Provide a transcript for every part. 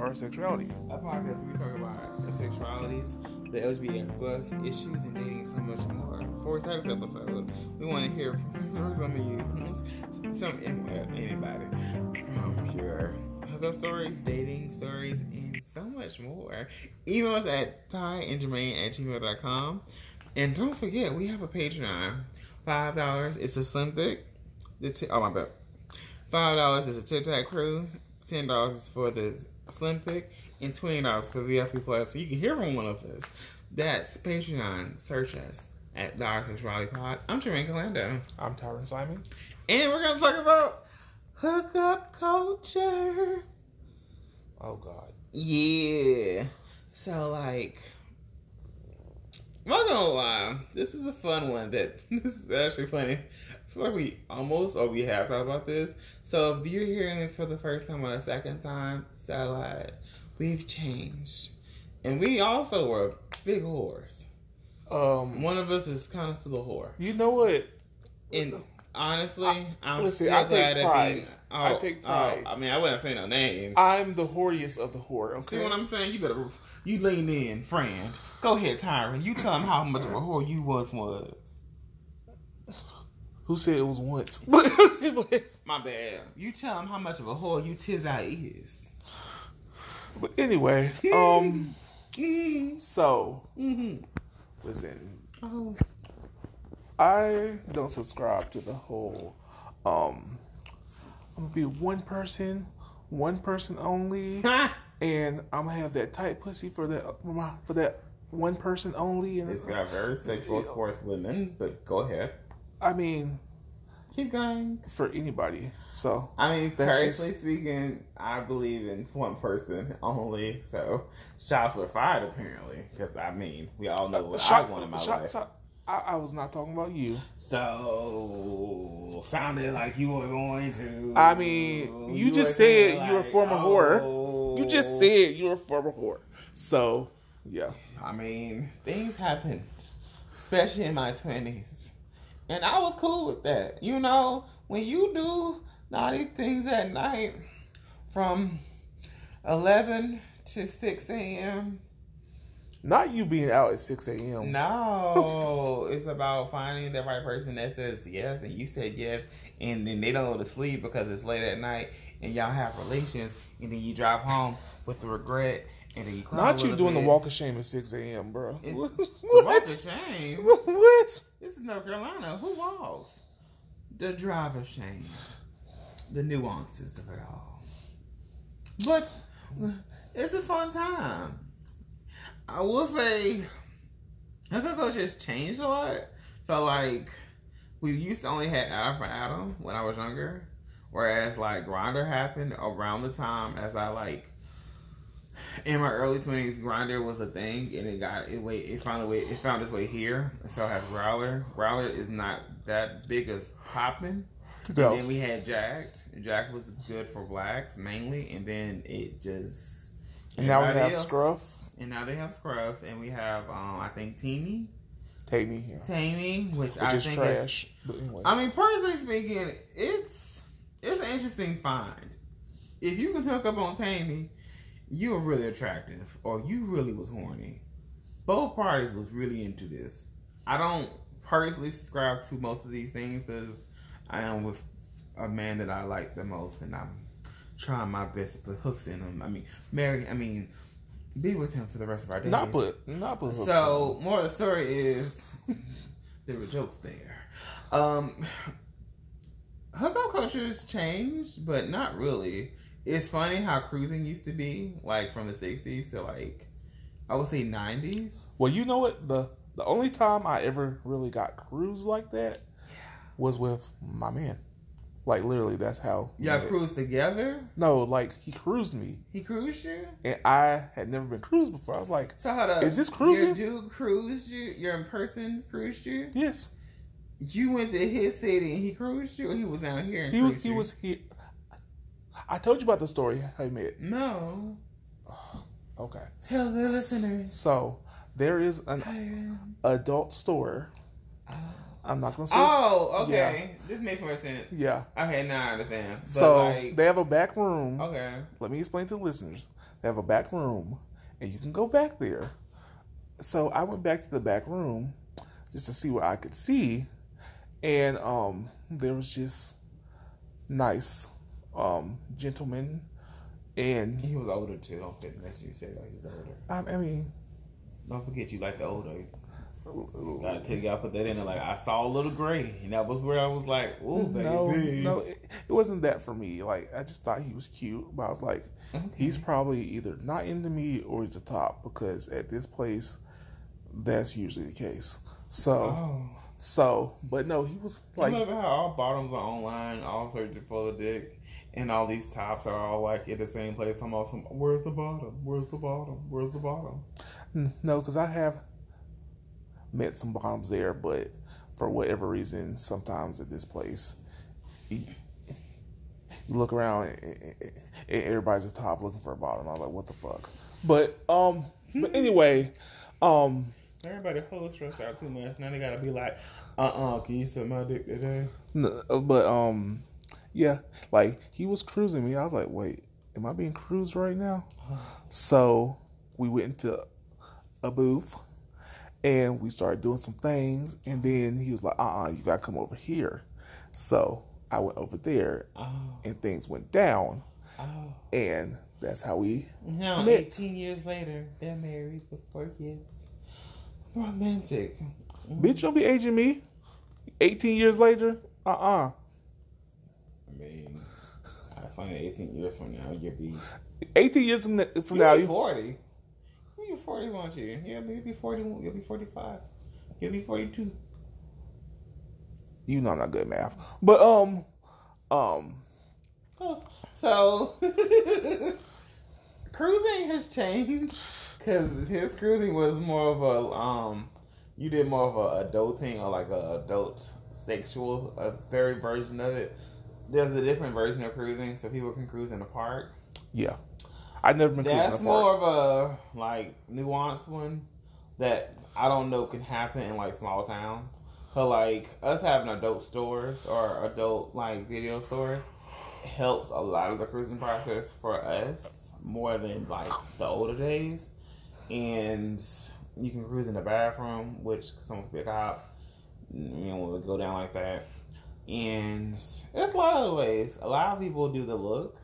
our sexuality. A podcast where we talk about the sexualities, the LGBT plus issues, and dating, so much more. For this episode, we want to hear from some of you, anybody, from your hookup stories, dating stories, and so much more. Email us at tyandjermaine@gmail.com. And don't forget, we have a Patreon. $5 is a Slim Thick. Oh my bad. $5 is a Tic Tac Crew. $10 is for the Slim Thick, and $20 for VIP Plus. So you can hear from one of us. That's Patreon. Search us at the Our Sexuality Pod. I'm Jermaine Calando. I'm Tyron Simon. And we're going to talk about hookup culture. Oh, God. Yeah. So, like, I'm not gonna lie, this is a fun one. This is actually funny. I feel like we have talked about this. So if you're hearing this for the first time or the second time, so we've changed. And we also were big whores. One of us is kind of still a whore. You know what? And honestly, I'm still glad take pride. to be... I take pride. I mean, I wouldn't say no names. I'm the whoriest of the whore, okay? See what I'm saying? You lean in, friend. Go ahead, Tyron. You tell him how much of a whore you was. Who said it was once? My bad. You tell him how much of a whore you is. But anyway, so, listen. Oh. I don't subscribe to the whole, I'm going to be one person only. And I'm gonna have that tight pussy for that one person only. And It's got very sexual towards women, but go ahead. I mean, keep going. For anybody. So I mean, personally speaking, I believe in one person only. So shots were fired apparently, because I mean, we all know what I want in my life. I was not talking about you. So sounded like you were going to. I mean, you just said you're a former whore. You just said you're a former whore. So, yeah. I mean, things happened, especially in my 20s. And I was cool with that. You know, when you do naughty things at night from 11 to 6 a.m. Not you being out at 6 a.m. No. It's about finding the right person that says yes, and you said yes, and then they don't go to sleep because it's late at night, and y'all have relations, and then you drive home with the regret, and then you cry. Not you doing the walk of shame at 6 a.m., bro. What? Walk of shame? What? This is North Carolina. Who walks? The drive of shame. The nuances of it all. But it's a fun time. I will say, hookup culture has changed a lot. So, like, we used to only have Adam for Adam when I was younger. Whereas, like, Grindr happened around the time as I, like, in my early 20s, Grindr was a thing. And it found its way here. And so has Growler. Growler is not that big as popping. No. And then we had Jacked. Jacked was good for blacks, mainly. And then it just... And now we have Scruff. And now they have Scruff, and we have, I think, Tammy, which I is think trash. But anyway. I mean, personally speaking, it's an interesting find. If you can hook up on Tammy, you were really attractive, or you really was horny. Both parties was really into this. I don't personally subscribe to most of these things because I am with a man that I like the most, and I'm trying my best to put hooks in him. Be with him for the rest of our days. Not put hooks so, on. more of the story is there were jokes there. Hookup culture has changed, but not really. It's funny how cruising used to be, like from the 60s to like, I would say 90s. Well, you know what? The only time I ever really got cruised like that was with my man. Like, literally, that's how... Y'all cruised together? No, like, he cruised me. He cruised you? And I had never been cruised before. I was like, so hold up. Is this cruising? Your dude cruised you? Your in-person cruised you? Yes. You went to his city and he cruised you? Or he was down here and cruised you? He was here. I told you about the story, how he met. No. Okay. Tell the listeners. So, there is an adult store I'm not gonna say. Oh, okay. Yeah. This makes more sense. Yeah. Okay, now I understand. But so they have a back room. Okay. Let me explain to the listeners. They have a back room, and you can go back there. So I went back to the back room just to see what I could see, and there was just nice gentlemen, and he was older too. Don't forget you say like he's older. I mean, don't forget you like the older. Gotta tell you, I put that in there. Like I saw a little gray, and that was where I was like, "Oh, baby." No, it wasn't that for me. Like I just thought he was cute, but I was like, he's probably either not into me or he's a top because at this place, that's usually the case. But no, he was like. I love how all bottoms are online, all searching for the dick, and all these tops are all like at the same place. I'm also, where's the bottom? Where's the bottom? Where's the bottom? No, because I have met some bottoms there, but for whatever reason, sometimes at this place, you look around and everybody's at the top looking for a bottom. I'm like, what the fuck? But anyway, everybody whole stressed out too much. Now they gotta be like, can you suck my dick today? No, but yeah, like he was cruising me. I was like, wait, am I being cruised right now? So we went into a booth. And we started doing some things, and then he was like, you gotta come over here. So I went over there, and things went down. And that's how we met. 18 years later, they're married with 4 kids. Romantic. Bitch, don't be aging me. 18 years later? I mean, I find 18 years from now, you'll be... 18 years from now, you're 40. You're 40, won't you? Yeah, you'll be 40. You'll be 45. You'll be 42. You know I'm not good at math, but So cruising has changed because his cruising was more of a you did more of a adulting or like a adult sexual very version of it. There's a different version of cruising, so people can cruise in the park. Yeah. I've never been cruising in a park. That's more of a like nuanced one that I don't know can happen in like small towns. So like us having adult stores or adult like video stores helps a lot of the cruising process for us more than like the older days. And you can cruise in the bathroom, which someone could pick out, when we go down like that. And there's a lot of other ways. A lot of people do the look.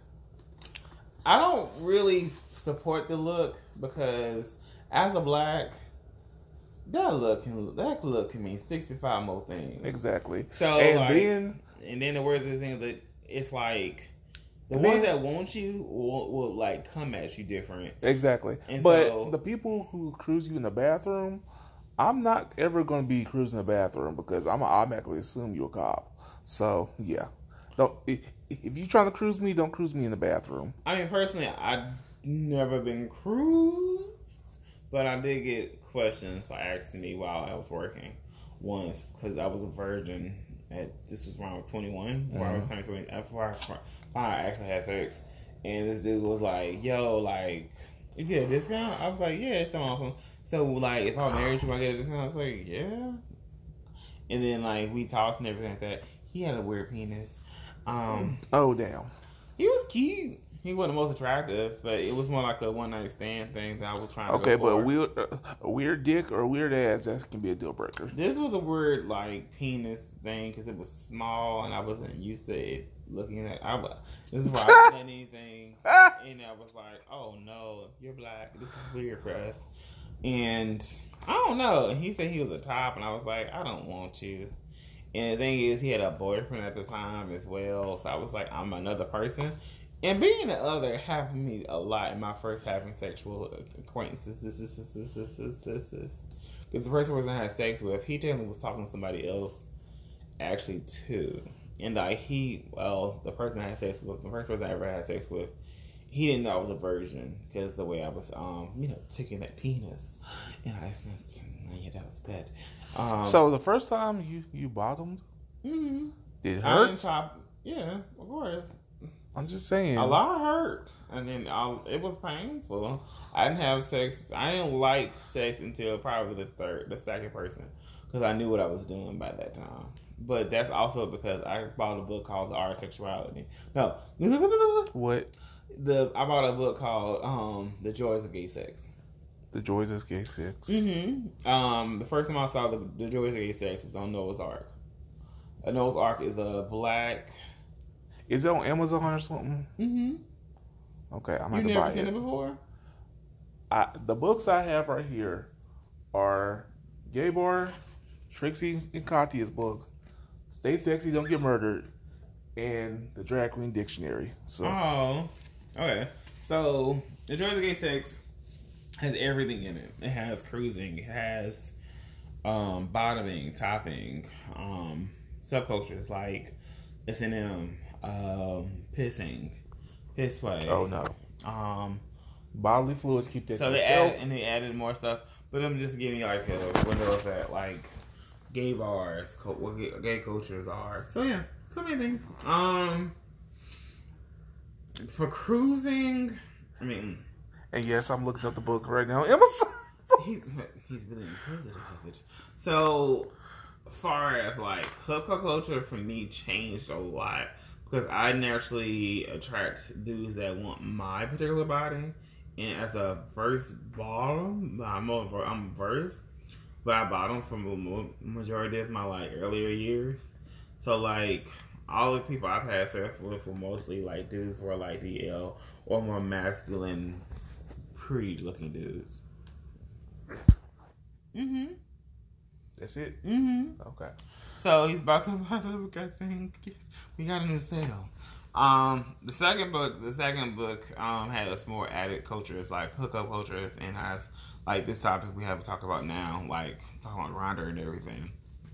I don't really support the look because as a black, that look can mean 65 more things. Exactly. So and then the words is saying that it's like the ones that want you will like come at you different. Exactly. And but the people who cruise you in the bathroom, I'm not ever going to be cruising the bathroom because I'm going to automatically assume you're a cop. So yeah, don't. If you're trying to cruise me, don't cruise me in the bathroom. I mean, personally, I've never been cruised, but I did get questions asking me while I was working once because I was a virgin. This was when I was 21, before I was turning 20, before I actually had sex. And this dude was like, yo, like, you get a discount? I was like, yeah, it's awesome. So, like, if I'm married, you I get a discount? I was like, yeah. And then, like, we talked and everything like that. He had a weird penis. Oh, damn. He was cute. He wasn't the most attractive, but it was more like a one-night stand thing that I was trying to go for. Okay, but a weird dick or a weird ass, that can be a deal breaker. This was a weird, like, penis thing because it was small and I wasn't used to it looking at this is why I didn't anything. And I was like, oh, no, you're black. This is weird for us. And I don't know. He said he was a top, and I was like, I don't want you. And the thing is, he had a boyfriend at the time as well. So I was like, I'm another person. And being the other happened to me a lot in my first having sexual acquaintances. Because the first person I had sex with, he technically was talking to somebody else, actually, too. And like the person I had sex with, the first person I ever had sex with, he didn't know I was a virgin because the way I was, taking that penis. And I said, yeah, that was good. So the first time you bottomed, mm-hmm. Did it hurt? Yeah, of course. I'm just saying. A lot hurt. And then it was painful. I didn't have sex. I didn't like sex until probably the second person. because I knew what I was doing by that time. But that's also because I bought a book called The Art of Sexuality. No. What? I bought a book called The Joys of Gay Sex. The Joys of Gay Sex. Mm-hmm. The first time I saw the Joys of Gay Sex was on Noah's Ark. A Noah's Ark is a black... Is it on Amazon or something? Mm-hmm. Okay, I'm going to buy it. You never seen it before? The books I have right here are Gay Bar, Trixie and Katya's book, Stay Sexy, Don't Get Murdered, and the Drag Queen Dictionary. So. Oh, okay. So, The Joys of Gay Sex has everything in it. It has cruising. It has bottoming, topping, subcultures like S&M, pissing, piss play. Oh, no. Bodily fluids, keep that so yourself. they added more stuff. But I'm just giving you like a window of that, like gay bars, what gay cultures are. So yeah, so many things. For cruising, I mean, and yes, I'm looking up the book right now. Amazon. he's really inquisitive of it. So, far as like hookup culture for me changed a lot because I naturally attract dudes that want my particular body. And as a first bottom, I'm versed, but I bottom from the majority of my like earlier years. So like all the people I've had sex with were mostly like dudes who are like DL or more masculine, pretty looking dudes. Mm-hmm. That's it? Mm-hmm. Okay. So he's about to buy the book, I think. Yes, we got a new sale. The second book has more added cultures like hookup cultures and has like this topic we have to talk about now, like talking about Grindr and everything.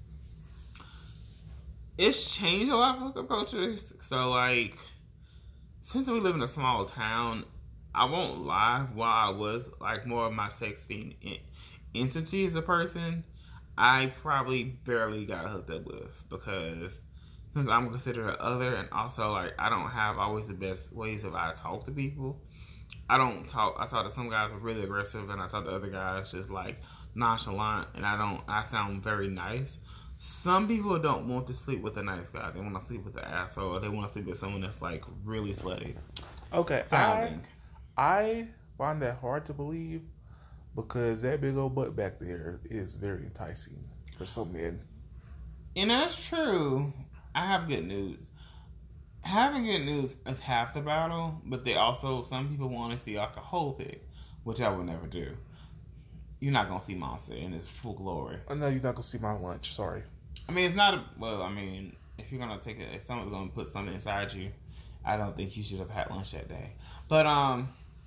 It's changed a lot of hookup cultures. So like since we live in a small town, I won't lie, while I was like more of my sex being entity as a person, I probably barely got hooked up with because since I'm considered an other, and also like I don't have always the best ways of I talk to people. I talk to some guys are really aggressive, and I talk to other guys just like nonchalant, and I sound very nice. Some people don't want to sleep with a nice guy. They want to sleep with an asshole, or they want to sleep with someone that's like really slutty. Okay, sounding. I find that hard to believe because that big old butt back there is very enticing for some men. And that's true. I have good news. Having good news is half the battle, but some people want to see like a whole pig, which I would never do. You're not going to see Monster in its full glory. Oh, no, you're not going to see my lunch. Sorry. I mean, it's not if you're going to if someone's going to put something inside you, I don't think you should have had lunch that day. But,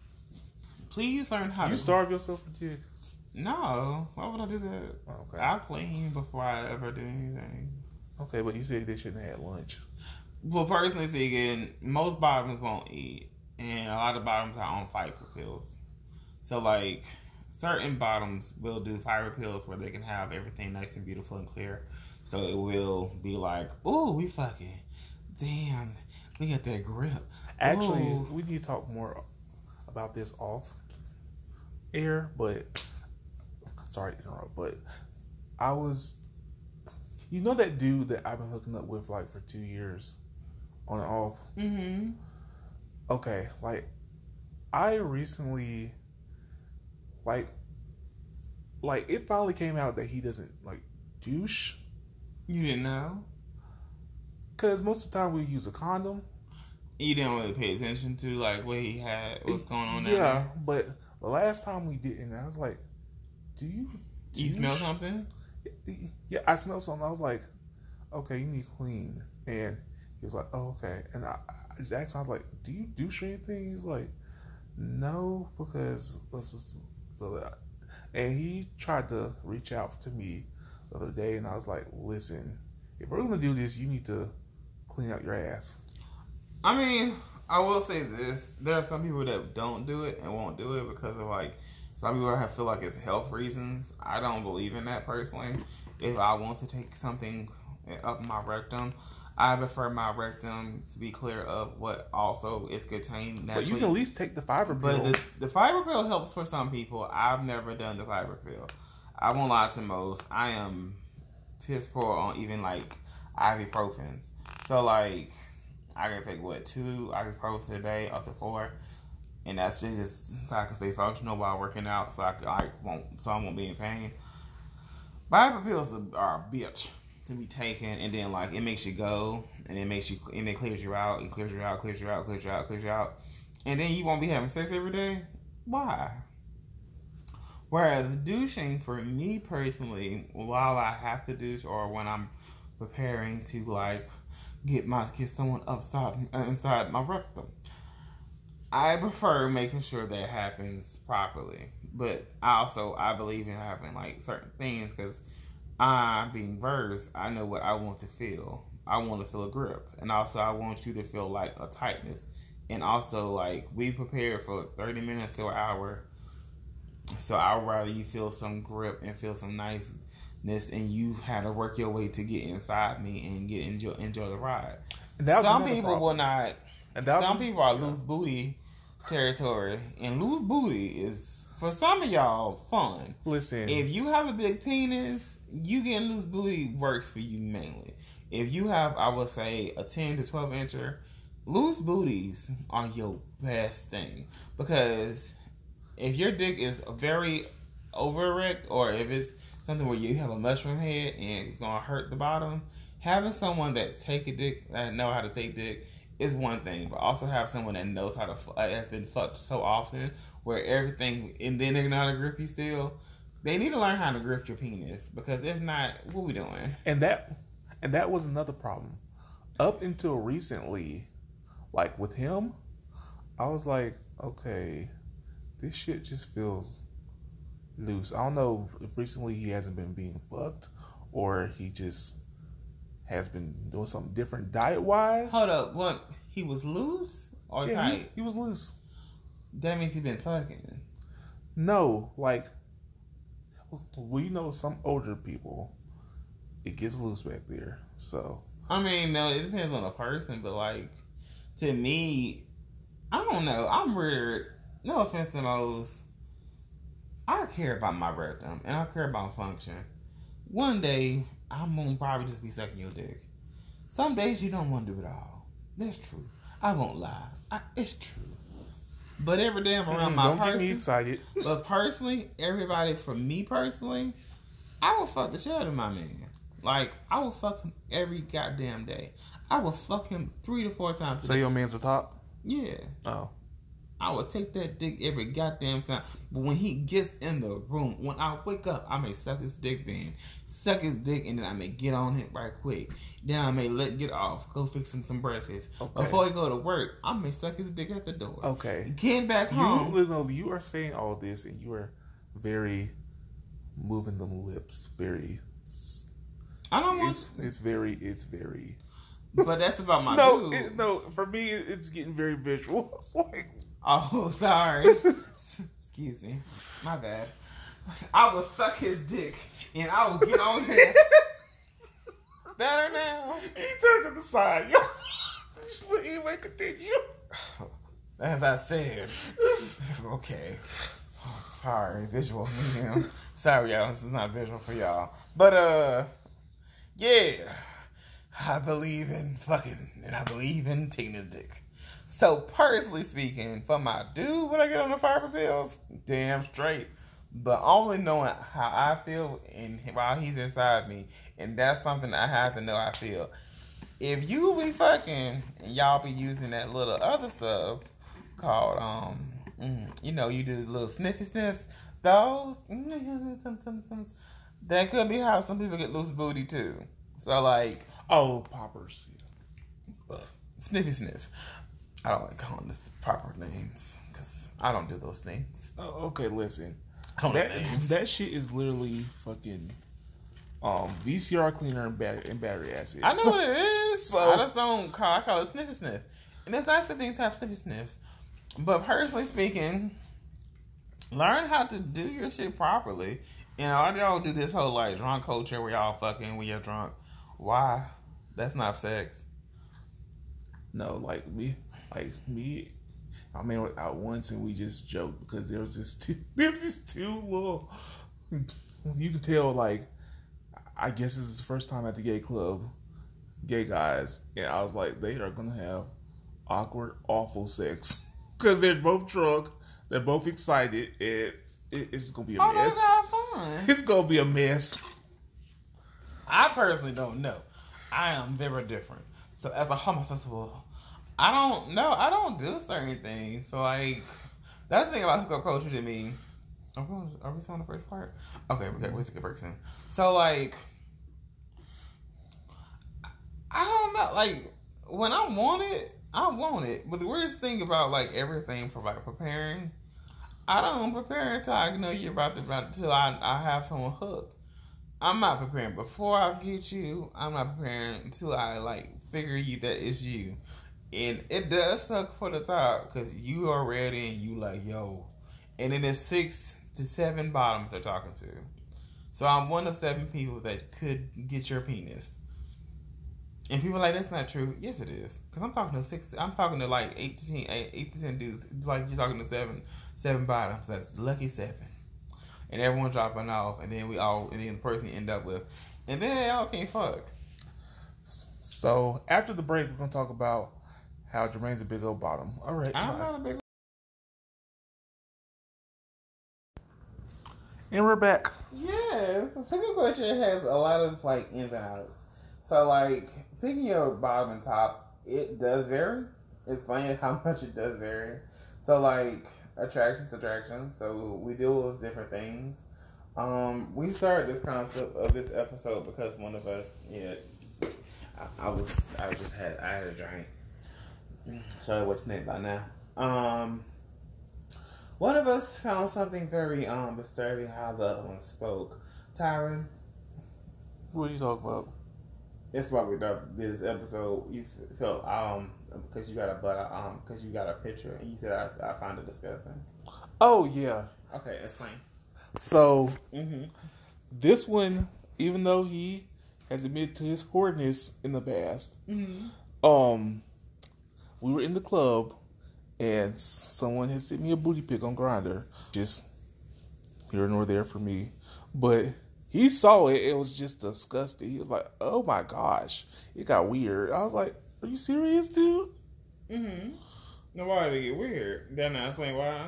please learn how You starve yourself for jig? No. Why would I do that? Okay. I'll clean before I ever do anything. Okay, but you said they shouldn't have had lunch. Well, personally speaking, most bottoms won't eat, and a lot of bottoms are on fiber pills. So, like, certain bottoms will do fiber pills where they can have everything nice and beautiful and clear. So it will be like, ooh, we fucking, damn, we got that grip. Actually, ooh. We need to talk more about this off air, but sorry to interrupt, but I was, you know that dude that I've been hooking up with like for 2 years on and off? Mm-hmm. Okay, like I recently like it finally came out that he doesn't like douche. You didn't know? Because most of the time we use a condom. You didn't really pay attention to like what he had, what's going on there? Yeah, but the last time we didn't, I was like, do you smell something? Yeah, I smelled something. I was like, okay, you need to clean. And he was like, oh, okay. And I just asked him, I was like, do you douche or anything? He's like, no, because and he tried to reach out to me the other day, and I was like, listen, if we're going to do this, you need to clean out your ass. I mean, I will say this. There are some people that don't do it and won't do it because of like, some people feel like it's health reasons. I don't believe in that personally. If I want to take something up my rectum, I prefer my rectum to be clear of what also is contained naturally. But you can at least take the fiber pill. But the fiber pill helps for some people. I've never done the fiber pill. I won't lie to most. I am piss poor on even like ibuprofens. So like I can take 2 ibuprofens a day up to 4, and that's just so I can stay functional while working out, so I won't be in pain. But pills are a bitch to be taken, and then like it makes you go, and it clears you out, and clears you out, and then you won't be having sex every day. Why? Whereas douching for me personally, while I have to douche or when I'm preparing to like get someone inside my rectum, I prefer making sure that happens properly. But I believe in having like certain things because being versed, I know what I want to feel. I want to feel a grip, and also I want you to feel like a tightness, and also like we prepare for 30 minutes to an hour. So I'd rather you feel some grip and feel some niceness, and you had to work your way to get inside me and enjoy the ride. Some people will not. Some people are loose booty territory, and loose booty is for some of y'all fun. Listen, if you have a big penis, you getting loose booty works for you mainly. If you have, I would say, a 10 to 12 incher, loose booties are your best thing because if your dick is very over erect, or if it's something where you have a mushroom head and it's gonna hurt the bottom, having someone that know how to take dick is one thing, but also have someone that knows how to has been fucked so often where everything, and then they know how to grip you still. They need to learn how to grip your penis, because if not, what we doing? And that was another problem. Up until recently, like with him, I was like, okay, this shit just feels loose. I don't know if recently he hasn't been being fucked or he just has been doing something different diet-wise. Hold up, what? He was loose or tight? He was loose. That means he been fucking. No, like, we know some older people, it gets loose back there, so. I mean, no, it depends on the person, but like, to me, I don't know, I'm weird. No offense to those. I care about my rectum, and I care about function. One day, I'm gonna probably just be sucking your dick. Some days you don't want to do it all. That's true. I won't lie. It's true. But every day I'm around my person. Don't get me excited. But personally, everybody, for me personally, I will fuck the shit out of my man. Like, I will fuck him every goddamn day. I will fuck him 3 to 4 times a day. So your man's a top? Yeah. Oh. I will take that dick every goddamn time. But when he gets in the room, when I wake up, I may suck his dick then. Suck his dick, and then I may get on it right quick. Then I may get off, go fix him some breakfast. Okay. Before he go to work, I may suck his dick at the door. Okay. Getting back home. You are saying all this, and you are very moving the lips. Very. I don't want. It's very. But that's about my dude. No, for me, it's getting very visual. It's like. Oh, sorry. Excuse me. My bad. I will suck his dick and I will get on him. Better now. He turned to the side. Yo. He might continue. As I said. Okay. Sorry, visual medium. Sorry, y'all. This is not visual for y'all. But, yeah. I believe in fucking, and I believe in taking his dick. So, personally speaking, for my dude, when I get on the fiber pills, damn straight. But only knowing how I feel and while he's inside me, and that's something I have to know I feel. If you be fucking and y'all be using that little other stuff called, you do little sniffy sniffs, those, that could be how some people get loose booty too. So, like, poppers. Sniffy sniff. I don't like calling the proper names because I don't do those things. Oh, okay, listen. That shit is literally fucking VCR cleaner and battery acid. I know what it is. So I just don't call. I call it sniffy sniff. And it's nice that things have sniffy sniffs. But personally speaking, learn how to do your shit properly. And all y'all do this whole like drunk culture where y'all fucking when you're drunk. Why? That's not sex. No, like me. I mean, out once and we just joked because there was just two little. You could tell, like, I guess this is the first time at the gay club, gay guys, and I was like, they are gonna have awkward, awful sex because they're both drunk, they're both excited, and it's gonna be a mess. Fun. It's gonna be a mess. I personally don't know. I am very different. So as a homosexual, I don't know. I don't do certain things. So like, that's the thing about hookup culture to me. Are we still on the first part? Okay, we got to get break soon. So like, I don't know. Like when I want it, I want it. But the weirdest thing about like everything for like preparing, I don't prepare until I know you're about until I have someone hooked. I'm not preparing before I get you. I'm not preparing until I like figure you that it's you. And it does suck for the top because you are ready and you like, yo. And then there's 6 to 7 bottoms they're talking to. So I'm one of 7 people that could get your penis. And people are like, that's not true. Yes, it is. Because I'm talking to like 8 to 10 dudes. It's like you're talking to 7 bottoms. That's lucky 7. And everyone dropping off. And then the person you end up with. And then y'all can't fuck. So after the break, we're going to talk about how Jermaine's a big old bottom. All right. I'm not a big. And we're back. Yes. Picking question has a lot of like ins and outs. So like picking your bottom and top, it does vary. It's funny how much it does vary. So like attraction's attraction. So we deal with different things. We started this concept of this episode because one of us, I had a drink. Sorry, what's your name by now? One of us found something very disturbing how the other one spoke. Tyron, What are you talking about? that's why we done this episode. You felt because you got a picture and you said I found it disgusting. Oh yeah. Okay, explain. So this one, even though he has admitted to his whoreness in the past, we were in the club and someone had sent me a booty pic on Grindr. Just here nor there for me, but he saw it. It was just disgusting. He was like, "Oh my gosh, it got weird." I was like, "Are you serious, dude?" Now why did it get weird? Then I explain why.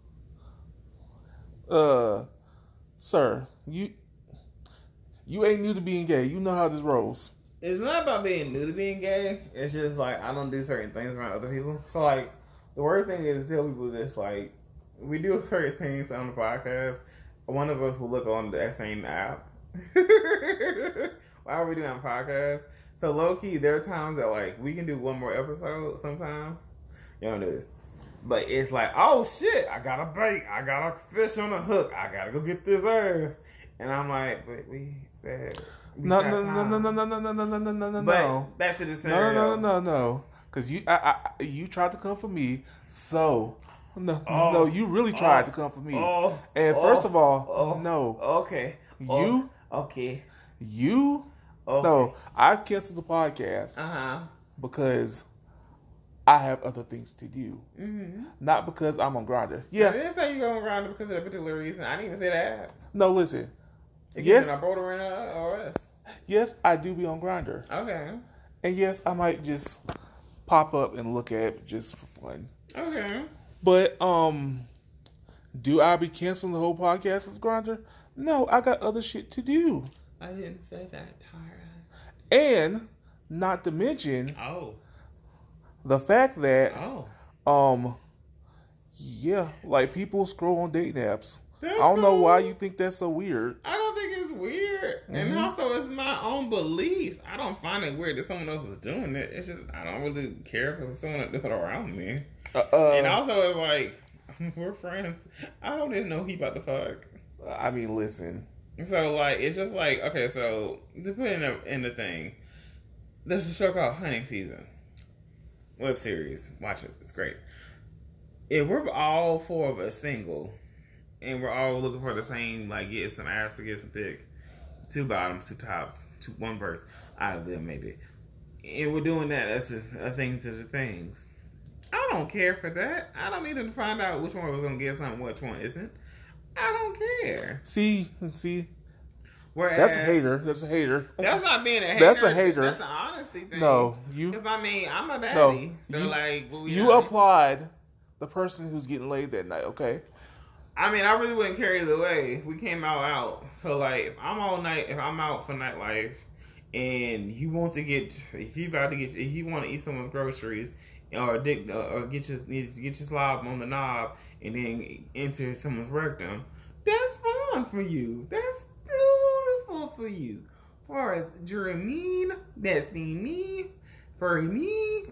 Sir, you ain't new to being gay. You know how this rolls. It's not about being new to being gay. It's just like I don't do certain things around other people. So like the worst thing is to tell people this, like we do certain things on the podcast. One of us will look on that same app. Why are we doing a podcast? So low key, there are times that like we can do one more episode sometimes. You don't do this. But it's like, oh shit, I got a bait. I got a fish on a hook. I gotta go get this ass. And I'm like, but we said No. But back to the scenario. No. Because you tried to come for me, so no, you really tried to come for me. First of all, no. Okay. Okay. No, I've canceled the podcast because I have other things to do. Not because I'm on Grindr. Yeah. I didn't say you go on Grindr because of a particular reason. I didn't even say that. No, listen. Yes. I brought her in OS. Yes, I do be on Grindr. Okay. And yes, I might just pop up and look at it just for fun. Okay. But do I be canceling the whole podcast as Grindr? No, I got other shit to do. I didn't say that, Tyra. And not to mention the fact that like people scroll on dating apps. I don't know why you think that's so weird. I don't think it's weird. And also it's my own beliefs. I don't find it weird that someone else is doing it. It's just I don't really care if someone do it around me. And also it's like we're friends. I don't even know he about to fuck. I mean, listen. So like it's just like okay, so to put in the thing, there's a show called Hunting Season. Web series. Watch it. It's great. If we're all 4 of us single and we're all looking for the same, like get some ass to get some dick, 2 bottoms, 2 tops, 1 verse out of them maybe. And we're doing that. That's a thing to the things. I don't care for that. I don't need to find out which one was gonna get something, which one isn't. I don't care. See. Whereas That's a hater. That's a hater. That's not being a hater. That's a hater. That's an honesty thing. No, you. Because I mean, I'm a baddie. No, so you, like, you applied the person who's getting laid that night. Okay. I mean, I really wouldn't care either way. We came out. So like, if I'm out for nightlife, and you want to if you want to eat someone's groceries, or get your slob on the knob, and then enter someone's rectum, that's fun for you. That's beautiful for you. As far as Jermaine, that's me. For me,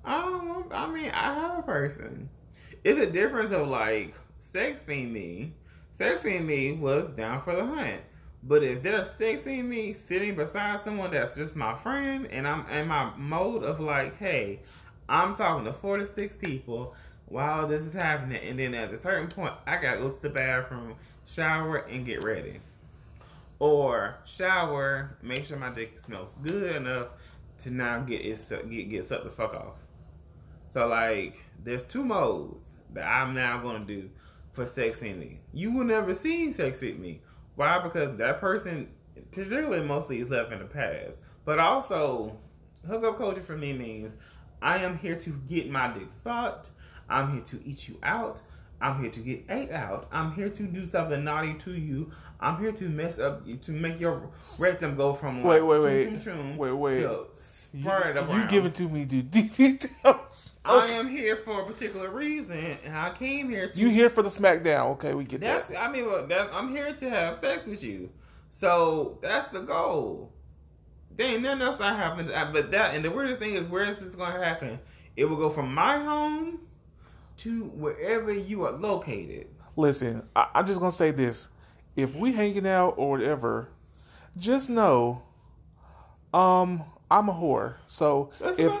I mean, I have a person. It's a difference of like sex being me. Sex being me was down for the hunt. But if they're sexing me sitting beside someone that's just my friend, and I'm in my mode of like, hey, I'm talking to 4 to 6 people while this is happening, and then at a certain point, I gotta go to the bathroom, shower, and get ready. Or shower, make sure my dick smells good enough to now get sucked the fuck off. So like, there's 2 modes that I'm now gonna do for sex with me. You will never see sex with me. Why? Because that person, particularly mostly, is left in the past. But also, hookup culture for me means I am here to get my dick sucked. I'm here to eat you out. I'm here to get ate out. I'm here to do something naughty to you. I'm here to mess up, to make your rectum go from like wait. to spread around. You giving to me details. I am here for a particular reason, and I came here to. You here for the smackdown? Okay, we get that. I mean, I'm here to have sex with you, so that's the goal. There ain't nothing else that happens, but that. And the weirdest thing is, where is this going to happen? It will go from my home to wherever you are located. Listen, I'm just gonna say this: if we hanging out or whatever, just know, I'm a whore. So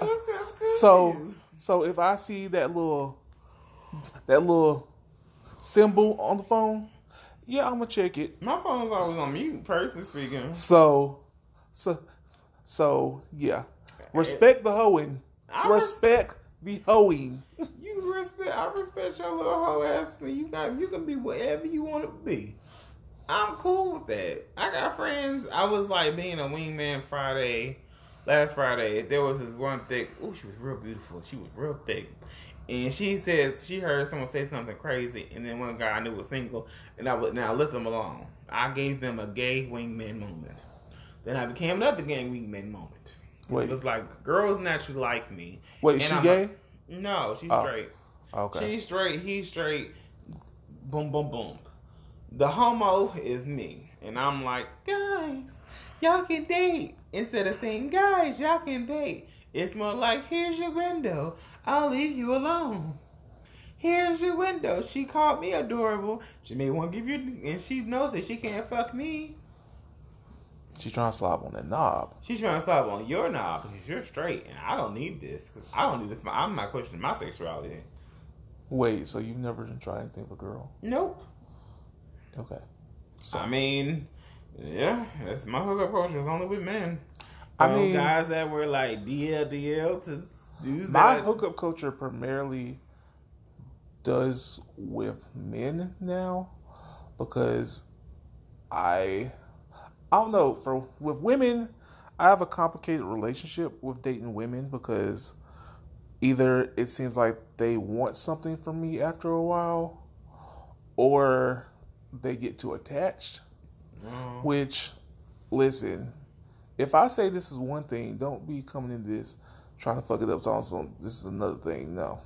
So if I see that little symbol on the phone, yeah, I'm gonna check it. My phone's always on mute, personally speaking. So yeah, respect the hoeing. Respect the hoeing. I respect your little hoe ass. You can be whatever you want to be. I'm cool with that. I got friends. I was like being a wingman last Friday. There was this one thick. Oh, she was real beautiful. She was real thick. And she says she heard someone say something crazy, and then one guy I knew was single, and I left them alone. I gave them a gay wingman moment. Then I became another gay wingman moment. Wait. It was like girls naturally like me. Wait, is she gay? No, she's straight. Okay. She's straight. He's straight. Boom, boom, boom. The homo is me, and I'm like, guys, y'all can date. Instead of saying, guys, y'all can date, it's more like, here's your window. I'll leave you alone. Here's your window. She called me adorable. She may want to give you, and she knows that she can't fuck me. She's trying to slob on that knob. She's trying to slob on your knob because you're straight, and I don't need this. Because I don't need this. I'm not questioning my sexuality. Wait, so you've never tried anything with a girl? Nope. Okay. So, I mean, yeah, that's my hookup culture. It's only with men. I mean, guys that were like DL to dudes. My hookup culture primarily does with men now because I don't know. With women, I have a complicated relationship with dating women because either it seems like they want something from me after a while, or they get too attached. Which, listen, if I say this is one thing, don't be coming into this trying to fuck it up. So this is another thing. No.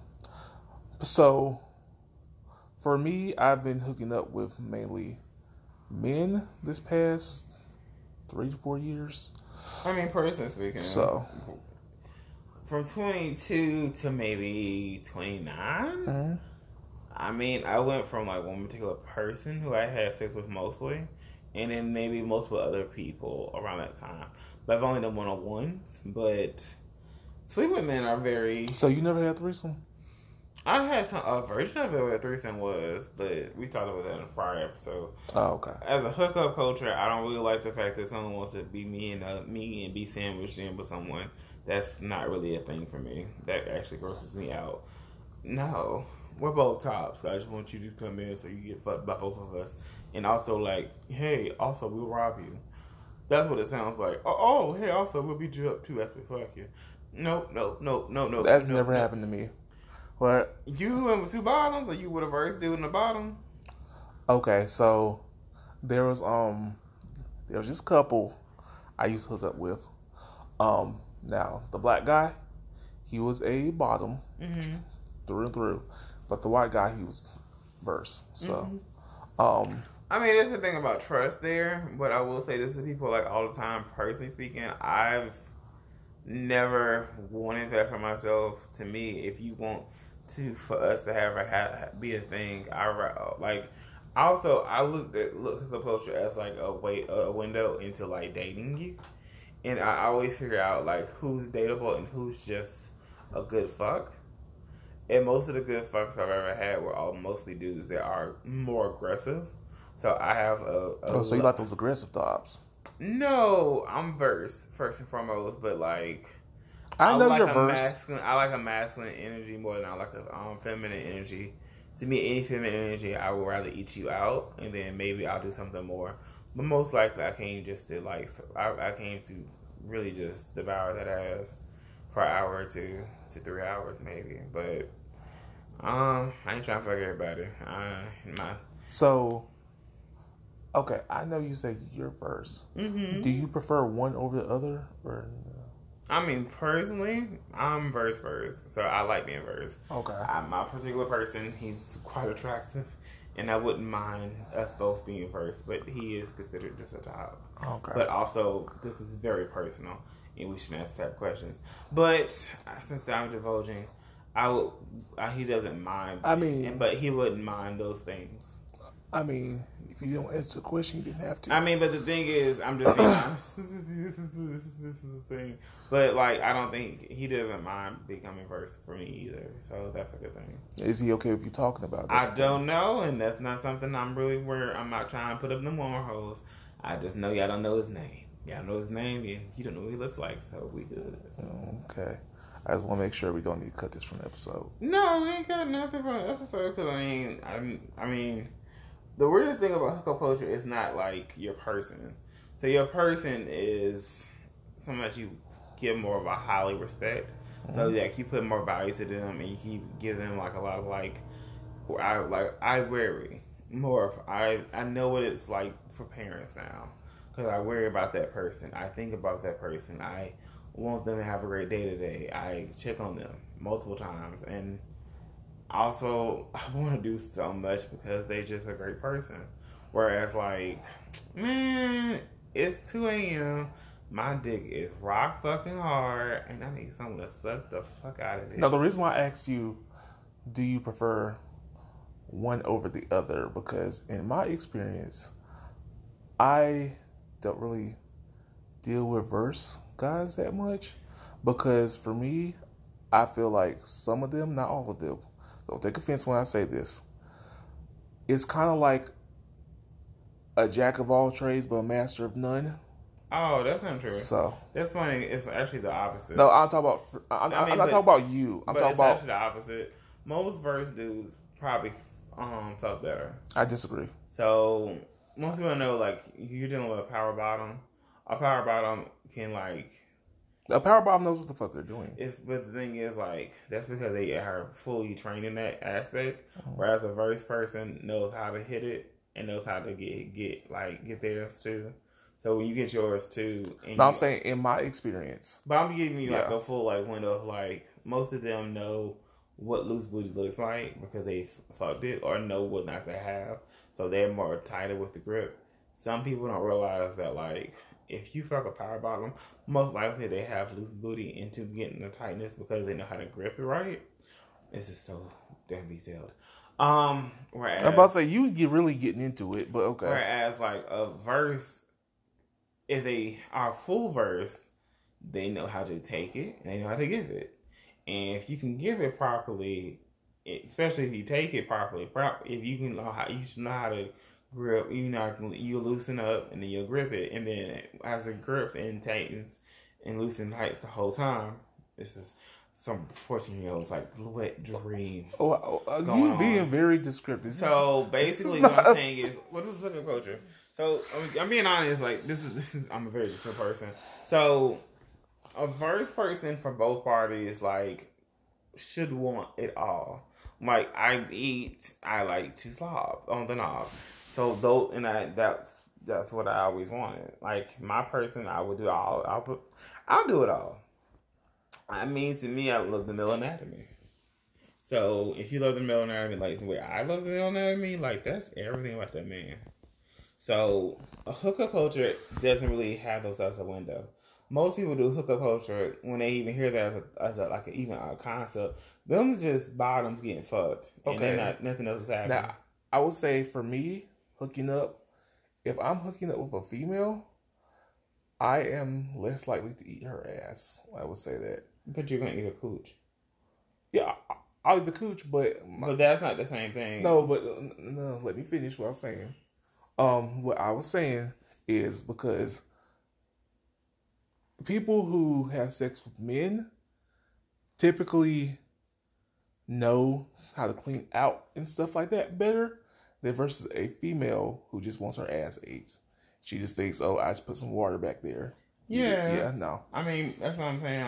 So, for me, I've been hooking up with mainly men this past 3 to 4 years. I mean, personally speaking. So, from 22 to maybe 29. Mm-hmm. I mean, I went from like one particular person who I had sex with mostly, and then maybe multiple other people around that time. But I've only done one-on-ones. But sleep with men are very. So you never had a threesome? I had a version of it what a threesome was, but we talked about that in a prior episode. Oh, okay. As a hookup culture, I don't really like the fact that someone wants to be me and be sandwiched in with someone. That's not really a thing for me. That actually grosses me out. No, we're both tops. So I just want you to come in so you get fucked by both of us. And also, like, hey, also we'll rob you. That's what it sounds like. Hey, also, we'll beat you up too after fuck you. No. That's never happened to me. What? You went with two bottoms, or you with a verse dude in the bottom? Okay, so there was this couple I used to hook up with. Now the black guy, he was a bottom through and through, but the white guy, he was verse. So, I mean, that's the thing about trust there, but I will say this to people like all the time. Personally speaking, I've never wanted that for myself. To me, if you want for us to have be a thing, I looked at the culture as like a window into like dating you, and I always figure out like who's dateable and who's just a good fuck. And most of the good fucks I've ever had were all mostly dudes that are more aggressive. So I have so you like those aggressive tops? No, I'm verse first and foremost, but like I know you're verse. I like a masculine energy more than I like a feminine energy. To me, any feminine energy, I would rather eat you out, and then maybe I'll do something more. But most likely, I came just to I came to really just devour that ass for an hour or 2 to 3 hours maybe. But I ain't trying to fuck everybody. So, okay, I know you say you're verse. Mm-hmm. Do you prefer one over the other, or? I mean, personally, I'm verse, so I like being verse. Okay. My particular person, he's quite attractive, and I wouldn't mind us both being verse, but he is considered just a top. Okay. But also, this is very personal, and we shouldn't ask that questions. But since I'm divulging, he doesn't mind. I mean, but he wouldn't mind those things. I mean, if you don't answer the question, you didn't have to. I mean, but the thing is, I'm just being honest. This is the thing. But, like, I don't think he doesn't mind becoming verse for me either. So that's a good thing. Is he okay with you talking about this? I don't know, and that's not something I'm not trying to put up them wormholes. I just know y'all don't know his name. Y'all know his name, and you don't know what he looks like, so we good. Okay. I just want to make sure we don't need to cut this from the episode. No, we ain't cut nothing from the episode, because, I mean... The weirdest thing about hookup culture is not like your person. So your person is someone that you give more of a highly respect. Mm-hmm. So like you put more value to them, and you give them like a lot of I worry more. I know what it's like for parents now, because I worry about that person. I think about that person. I want them to have a great day today. I check on them multiple times, and also, I want to do so much because they're just a great person. Whereas, like, man, it's 2 a.m. My dick is rock fucking hard, and I need someone to suck the fuck out of it. Now, the reason why I asked you, do you prefer one over the other? Because in my experience, I don't really deal with verse guys that much. Because for me, I feel like some of them, not all of them, don't take offense when I say this, it's kind of like a jack of all trades but a master of none. Oh, that's not true. So that's funny. It's actually the opposite. No, I'm talking about. I'm not talking about you. I'm talking about actually the opposite. Most verse dudes probably felt better. I disagree. So most people know, like, you're dealing with a power bottom. A power bottom can like. A power bottom knows what the fuck they're doing. But the thing is, like, that's because they are fully trained in that aspect. Whereas a verse person knows how to hit it and knows how to get theirs too. So when you get yours too, I'm saying in my experience. But I'm giving you like a full like window of like most of them know what loose booty looks like because they fucked it, or know what not to have. So they're more tighter with the grip. Some people don't realize that, like, if you fuck a power bottom, most likely they have loose booty into getting the tightness because they know how to grip it right. It's just so damn detailed. Whereas I'm about to say you really getting into it, but okay. Whereas like a verse, if they are full verse, they know how to take it and they know how to give it. And if you can give it properly, especially if you take it properly, if you can know how, you should know how to grip. You loosen up and then you'll grip it, and then as it grips and tightens and loosens tights the whole time, this is some 14-year-olds like wet dream. You being very descriptive. So basically, what I'm saying is, what is hookup culture? So I'm being honest. Like this is. I'm a very chill person. So a first person for both parties like should want it all. Like I like to slob on the knob. So though, and that's what I always wanted. Like my person, I would do all. I'll do it all. I mean, to me, I love the male anatomy. So if you love the male anatomy like the way I love the male anatomy, like that's everything about that man. So a hookup culture doesn't really have those as a window. Most people do hookup culture when they even hear that even a concept. Them just bottoms getting fucked, and then nothing else is happening. Now, I would say for me, hooking up, if I'm hooking up with a female, I am less likely to eat her ass. I would say that. But you're gonna eat a cooch. Yeah, I'll eat the cooch, but that's not the same thing. No, but no. Let me finish what I was saying. What I was saying is because people who have sex with men typically know how to clean out and stuff like that better than versus a female who just wants her ass ate. She just thinks, oh, I just put some water back there. Yeah. No. I mean, that's what I'm saying.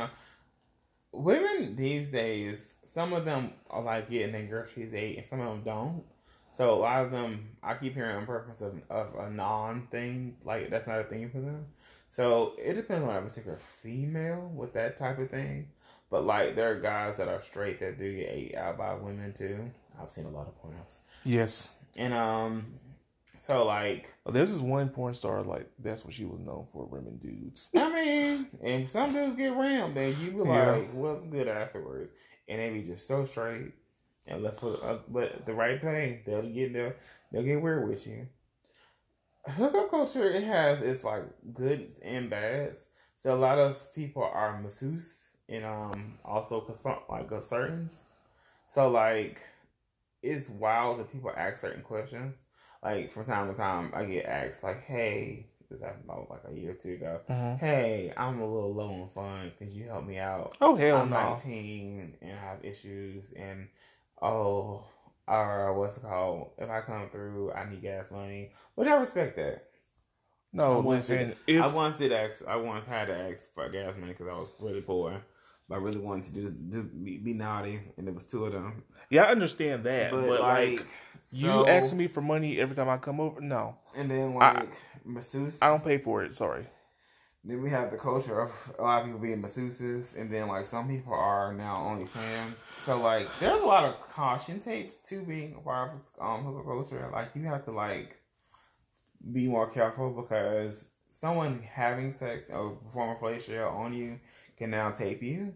Women these days, some of them are like getting their groceries ate and some of them don't. So a lot of them, I keep hearing on purpose of a non-thing, like that's not a thing for them. So it depends on a particular female with that type of thing. But like there are guys that are straight that do get ate out by women too. I've seen a lot of pornos. Yes. And so like there's this one porn star, like that's what she was known for, rimming dudes. I mean, and some dudes get rammed and you be like, what's good afterwards? And they be just so straight. And left for but the right play, they'll get weird with you. Hookup culture, it has its like goods and bads. So a lot of people are masseuse and also like consultants. So like it's wild that people ask certain questions. Like from time to time, I get asked like, "Hey, this happened about like a year or two ago. Hey, I'm a little low on funds. Could you help me out? Oh hell I'm no. 19 and I have issues and." Or what's it called? If I come through, I need gas money. Which I respect that. No, listen. I once had to ask for gas money because I was really poor. But I really wanted to be naughty, and there was two of them. Yeah, I understand that. But like you asking me for money every time I come over? No. And then like masseuse. I don't pay for it. Sorry. Then we have the culture of a lot of people being masseuses, and then like some people are now OnlyFans. So like, there's a lot of caution tapes to being a part of hookup culture. Like you have to like be more careful because someone having sex or performing fellatio on you can now tape you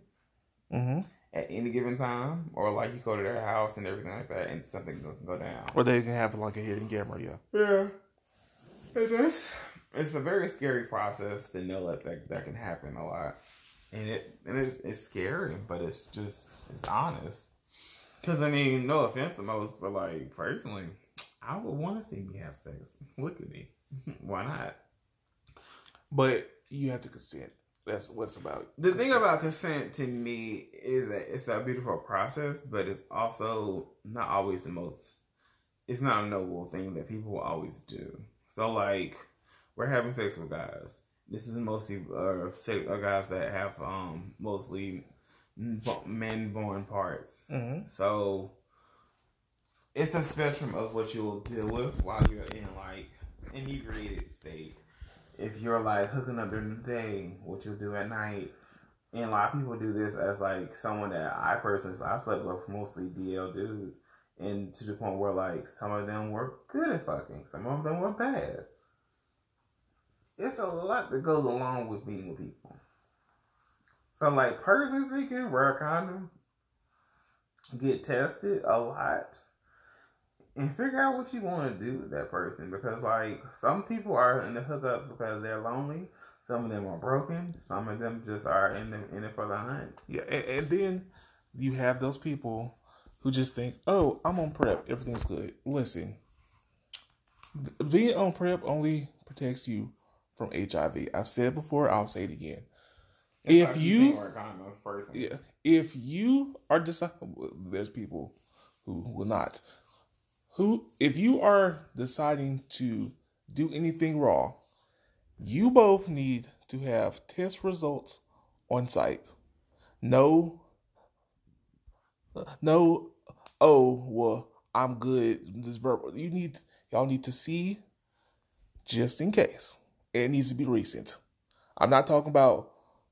at any given time, or like you go to their house and everything like that, and something can go down. Or they can have like a hidden camera. Yeah. It's a very scary process to know that can happen a lot, and it's scary, but it's honest. Because I mean, no offense to most, but like personally, I would want to see me have sex. Look at me, why not? But you have to consent. That's what's about. The thing about consent to me is that it's a beautiful process, but it's also not always the most. It's not a noble thing that people will always do. So like. We're having sex with guys. This is mostly guys that have mostly men-born parts. So it's a spectrum of what you will deal with while you're in like inebriated state. If you're like hooking up during the day, what you'll do at night, and a lot of people do this as like someone that I slept with mostly DL dudes, and to the point where like some of them were good at fucking, some of them were bad. It's a lot that goes along with being with people. So, like, personally speaking, wear a condom, get tested a lot, and figure out what you want to do with that person. Because, like, some people are in the hookup because they're lonely. Some of them are broken. Some of them just are in it for the hunt. Yeah, and then you have those people who just think, oh, I'm on PrEP. Everything's good. Listen, being on PrEP only protects you from HIV. I've said it before, I'll say it again. If you are there's people who will not. If you are deciding to do anything wrong, you both need to have test results on site. No, oh, well, I'm good. This verbal. Y'all need to see just in case. It needs to be recent. I'm not talking about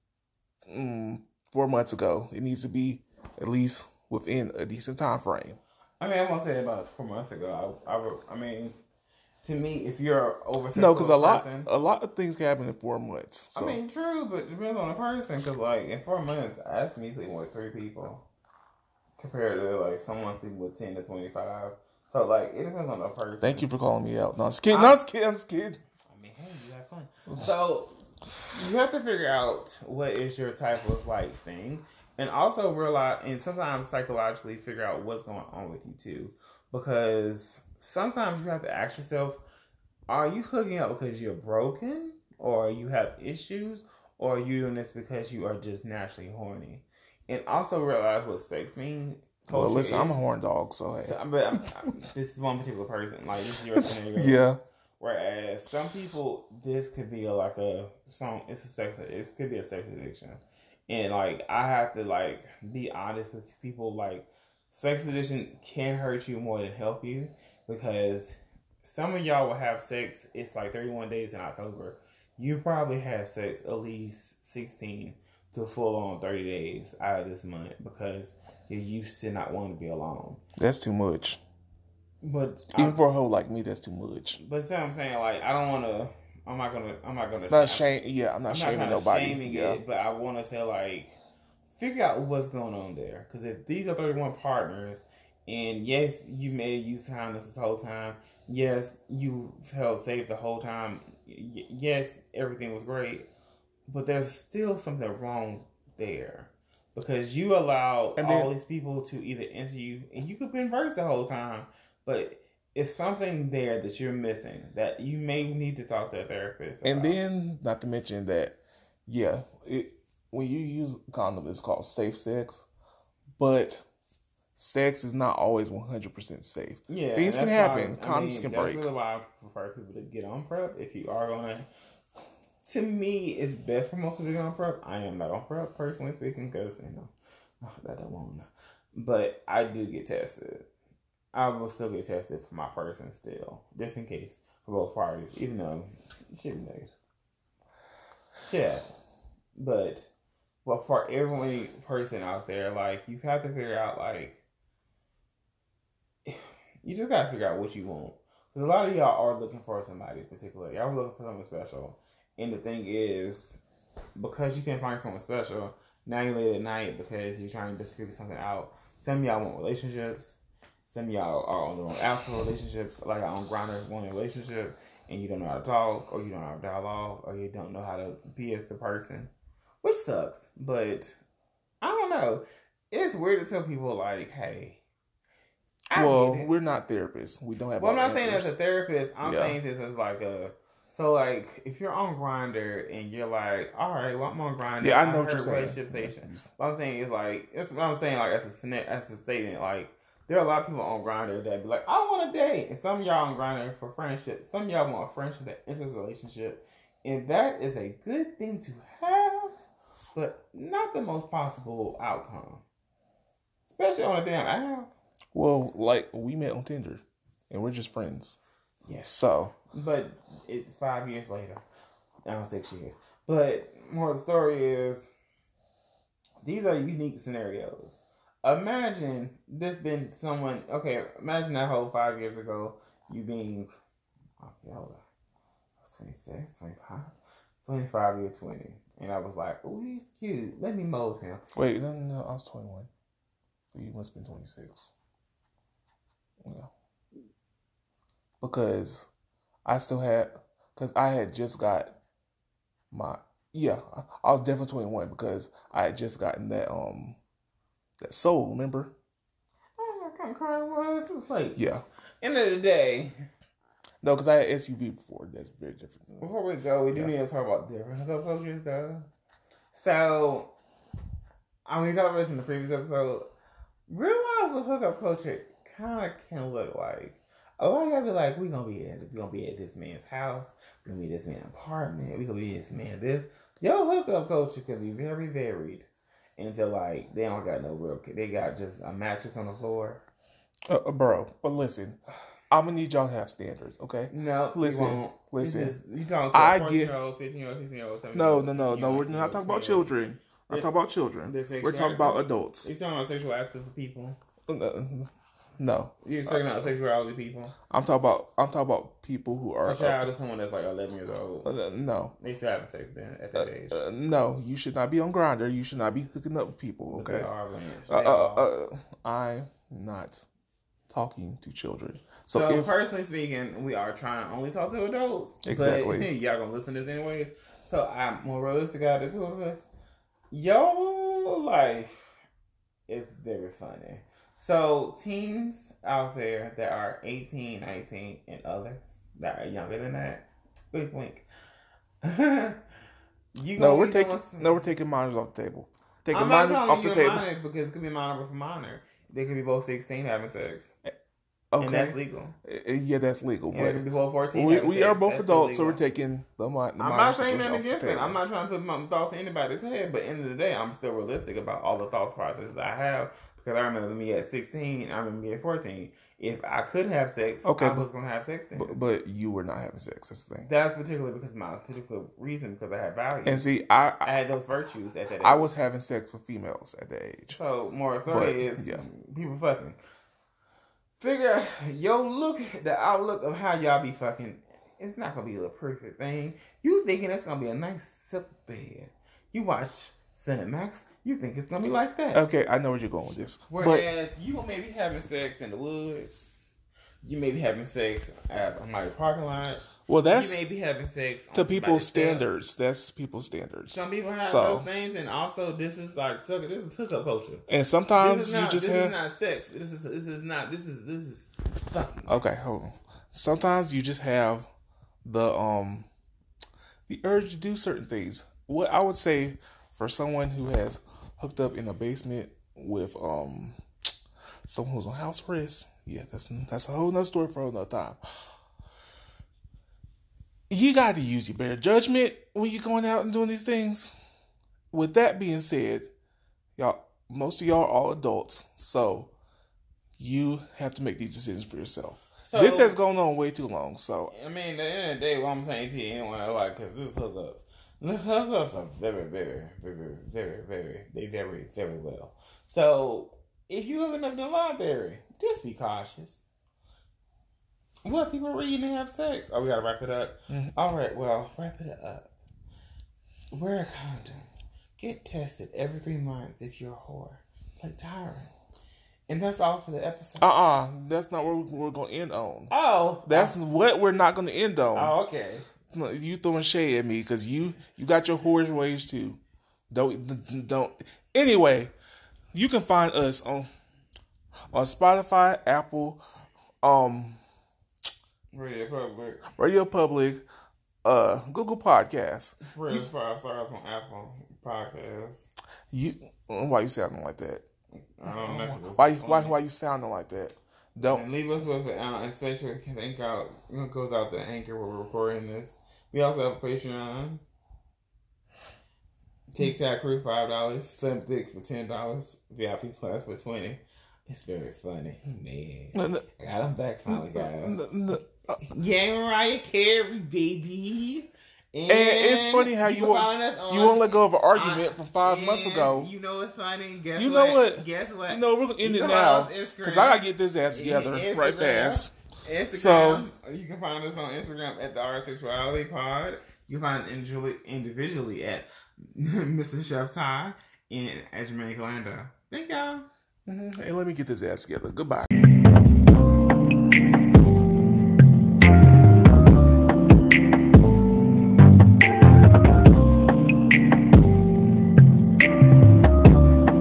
4 months ago. It needs to be at least within a decent time frame. I mean, I'm gonna say about 4 months ago. I mean, to me, if you're over no, because a lot of things can happen in 4 months. So. I mean, true, but it depends on the person. Because like in 4 months, that's me sleeping with 3 people, compared to like someone sleeping with 10 to 25. So like it depends on the person. Thank you for calling me out. No, I'm just kidding. I'm just kidding. I mean, hey, you have fun. So you have to figure out what is your type of like thing. And also realize, and sometimes psychologically figure out what's going on with you too. Because sometimes you have to ask yourself, are you hooking up because you're broken? Or you have issues? Or are you doing this because you are just naturally horny? And also realize what sex means. Well, listen, I'm a horn dog, so hey. This is one particular person. Like, this is your scenario. Yeah. Whereas some people, this could be it could be a sex addiction. And like I have to like be honest with people, like sex addiction can hurt you more than help you, because some of y'all will have sex, it's like 31 days in October. You probably had sex at least 16 to full on 30 days out of this month because you're used to not wanting to be alone. That's too much. But even for a hoe like me, that's too much. But see what I'm saying? Like I don't want to. I'm not gonna. Not shame. Yeah, I'm not shaming nobody. It, but I want to say like, figure out what's going on there. Because if these are 31 partners, and yes, you may use condoms this whole time. Yes, you felt safe the whole time. Yes, everything was great, but there's still something wrong there because you allowed all these people to either enter you, and you could be inverse the whole time, but it's something there that you're missing that you may need to talk to a therapist about. And then, not to mention that, when you use condom, it's called safe sex, but sex is not always 100% safe. Yeah, things can happen. Condoms can break. That's really why I prefer people to get on PrEP. If you are gonna, to me, it's best for most people to get on PrEP. I am not on PrEP, personally speaking, because that don't want. But I do get tested. I will still get tested for my person still, just in case for both parties, even though it should be negative. Shit happens. But for every person out there, like, you have to figure out, like, you just gotta figure out what you want. Because a lot of y'all are looking for somebody in particular. Y'all are looking for something special. And the thing is, because you can't find someone special, now you're late at night because you're trying to just figure something out. Some of y'all want relationships. Some of y'all are on the wrong apps for relationships. Like on Grindr, want a relationship, and you don't know how to talk, or you don't have dialogue, or you don't know how to be as a person, which sucks. But I don't know. It's weird to tell people like, "Hey." We're not therapists. We don't have. Well, I'm not saying as a therapist. I'm saying this as like a. So like, if you're on Grindr and you're like, all right, well I'm on Grindr. Yeah, I know what you're saying. What I'm saying is like, that's what I'm saying. Like as a statement, like. There are a lot of people on Grindr that be like, I want a date. And some of y'all on Grindr for friendship. Some of y'all want a friendship that enters a relationship. And that is a good thing to have, but not the most possible outcome. Especially on a damn app. Well, like, we met on Tinder. And we're just friends. Yes. So. But it's 5 years later. Now 6 years. But more of the story is, these are unique scenarios. Imagine this been someone, imagine that whole 5 years ago, you being, hold on, I was 26, 25, 25, you're 20. And I was like, oh, he's cute. Let me mold him. Wait, no, I was 21. So you must have been 26. Yeah. Because I had just got I was definitely 21 because I had just gotten that soul, remember? Oh, what kind of car it was? It was like, yeah. End of the day. No, because I had SUV before. That's very different. Before we go, we do need to talk about different hookup cultures, though. So, we talked about this in the previous episode. Realize what hookup culture kind of can look like. A lot of y'all be like, we gonna be at this man's house, we gonna be at this man's apartment, we gonna be at this man this. Your hookup culture can be very varied into like they don't got no real. They got just a mattress on the floor. Bro, but listen, I'm gonna need y'all to have standards, okay? No, listen. You talking to a 14-year-old, 15-year-old, 16-year-old, 17-year-old? No. We're not talking about children. I'm talking about children. We're talking about adults. You're talking about sexual active people. No. You're talking about sexuality people. I'm talking about people who are a child is someone that's like 11 years old. No. They still having sex then at that age. No, you should not be on Grindr. You should not be hooking up with people. Okay. I'm not talking to children. So personally speaking, we are trying to only talk to adults. Exactly. But y'all gonna listen to this anyways. So I'm more realistic out of the two of us. Your life is very funny. So teens out there that are 18, 19, and others that are younger than that, wink, wink. We're taking minors off the table. Taking minors off the table because it could be minor for minor. They could be both 16 having sex. Okay, and that's legal. Yeah, that's legal. Yeah, but before 14, we are both adults, so we're taking the minor. I'm not saying that against it. I'm not trying to put my thoughts in anybody's head, but at the end of the day, I'm still realistic about all the thoughts processes I have. Because I remember me at 16, I remember me at 14. If I could have sex, I was going to have sex then. But you were not having sex. That's the thing. That's particularly because my particular reason, because I had value. And see, I had those virtues at that age. I was having sex with females at that age. So, more story is people fucking. Figure the outlook of how y'all be fucking, it's not going to be a perfect thing. You thinking it's going to be a nice silk bed. You watch Cinemax, you think it's gonna be like that. Okay, I know where you're going with this. Whereas you may be having sex in the woods, you may be having sex on my parking lot. Well, that's you may be having sex to people's standards. Steps. That's people's standards. Some people have those things, and also this is hookup culture. And sometimes this is not sex. This is fucking. Okay, hold on. Sometimes you just have the urge to do certain things. What I would say for someone who has hooked up in a basement with someone who's on house arrest, that's a whole nother story for another time. You got to use your better judgment when you're going out and doing these things. With that being said, most of y'all are all adults, so you have to make these decisions for yourself. So, this has gone on way too long. So I mean, at the end of the day, what I'm saying to you, anyway, like, because this is hookups. Hookups are very, very, very, very, very, they vary very well. So if you're hooking up in the library, just be cautious. What people reading and have sex? Oh, we gotta wrap it up. Mm-hmm. All right, well, wrap it up. Wear a condom. Get tested every 3 months if you're a whore. Like Tyron. And that's all for the episode. That's not what we're going to end on. Oh. That's what we're not going to end on. Oh, okay. You throwing shade at me because you got your whorish ways too. Don't. Anyway, you can find us on Spotify, Apple, Radio Public, Google Podcasts. Rate us 5 stars on Apple Podcasts. Why you sounding like that? I don't know. Why you sounding like that? Don't and leave us with especially it goes out to Anchor where we're recording this. We also have a Patreon. TikTok Crew $5, Slim Thick for $10, VIP Plus for $20. It's very funny, man. I got him back finally, guys. Yeah, Mariah Carey, baby. And it's funny how you won't let go of an argument from 5 months ago. You know what's funny? Guess what? You know we're gonna end it now because I gotta get this ass together right fast. Instagram. So you can find us on Instagram at the Our Sexuality Pod. You can find us individually at Mr. Chef Ty and at Jermaine Calando. Thank y'all. Hey, let me get this ass together. Goodbye.